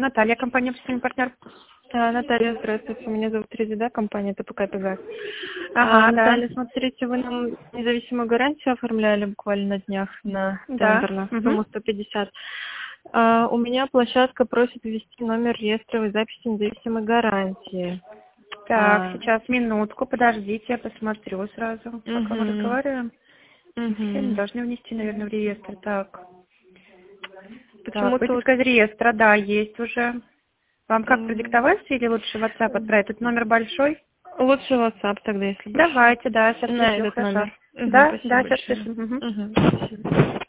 Наталья, компания «Офисный партнер». Наталья, здравствуйте. Меня зовут Резида, компания ТПК «Пегас». Ага, Наталья, да. смотрите, вы нам независимую гарантию оформляли буквально на днях на Да. тендер на сумму 150. У меня площадка просит ввести номер реестровой записи независимой гарантии. Так, сейчас минутку, подождите, я посмотрю сразу, пока мы разговариваем. Все мы должны внести, наверное, в реестр. Так, Почему-то вот выписка из реестра, да, есть уже. Вам как продиктовать или лучше в WhatsApp отправить? Тут номер большой? лучше WhatsApp тогда, если больше. Давайте, да, сейчас На пришлю, этот хорошо. номер. Да, Спасибо да, сейчас большое. пришлю. Спасибо.